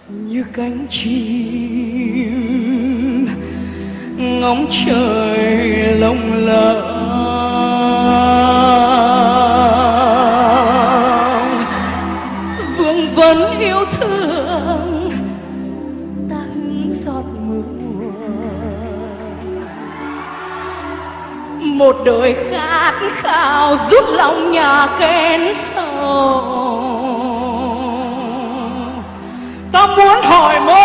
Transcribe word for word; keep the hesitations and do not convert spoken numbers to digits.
như cánh chim ngóng trời lộng lẫy, vương vấn yêu thương ta hứng giọt mưa. Một đời khát khao rút lòng nhà kén sầu, ta muốn hỏi mơ